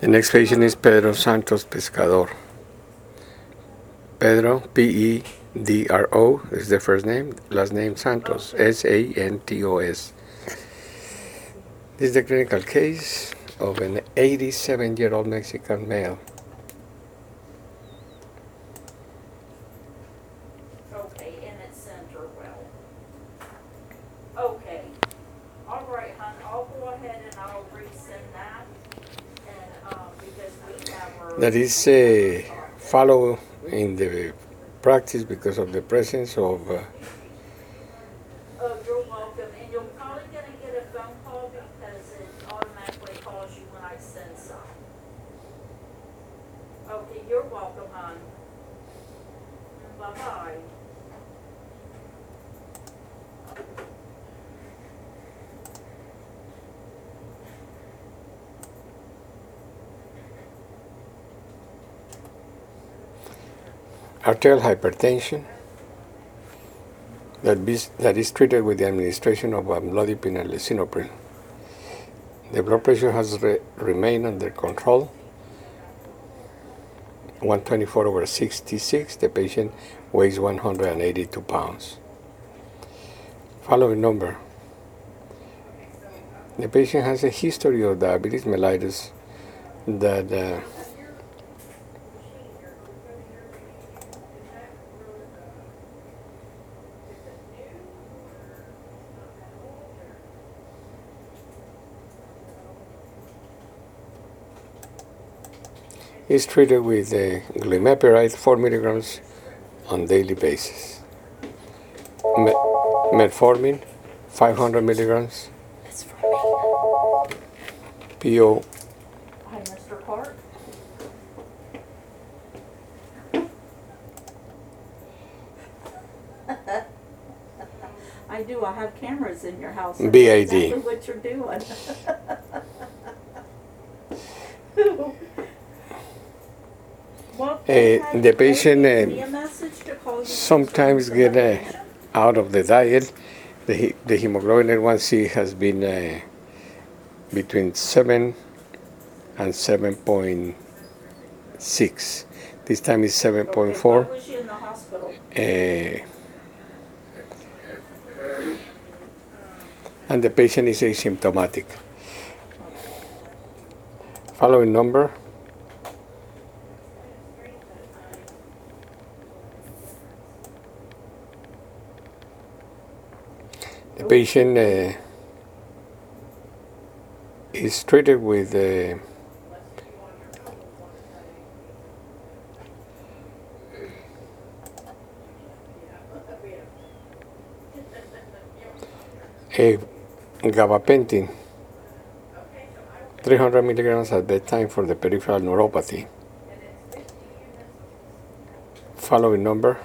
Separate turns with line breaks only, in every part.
The next patient is Pedro Santos Pescador. Pedro, Pedro, is the first name. Last name Santos, Santos. This is the clinical case of an 87-year-old Mexican male.
Okay, and it's center well. Okay. All right, hon, I'll go ahead and I'll resend that. And because we have our...
That is follow in the practice because of the presence of
Oh, you're welcome. And you're probably going to get a phone call because it automatically calls you when I send some. Okay, you're welcome, hon. Bye-bye.
arterial hypertension that is treated with the administration of amlodipine and lisinopril. The blood pressure has remained under control, 124/66. The patient weighs 182 pounds. Following number. The patient has a history of diabetes mellitus that is treated with glimepiride 4 milligrams on daily basis. Metformin 500 milligrams.
It's for me.
PO.
Hi, Mr. Clark. I do. I have cameras in your house.
BAD.
Exactly what you're doing.
The patient sometimes get out of the diet. The hemoglobin A1C has been between 7 and 7.6. This time is 7.4.
Why was she in the hospital?
And the patient is asymptomatic. Following number. The patient is treated with a gabapentin, 300 milligrams at bedtime for the peripheral neuropathy. Following number.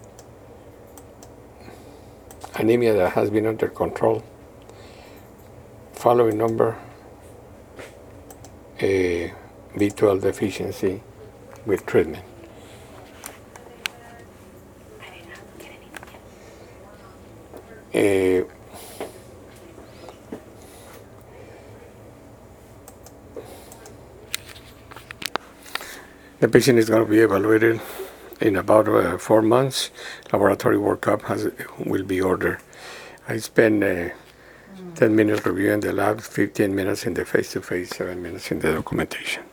Anemia that has been under control. Following number. B12 deficiency with treatment. The patient is going to be evaluated in about 4 months. Laboratory workup will be ordered. I spend 10 minutes reviewing the lab, 15 minutes in the face-to-face, 7 minutes in the documentation.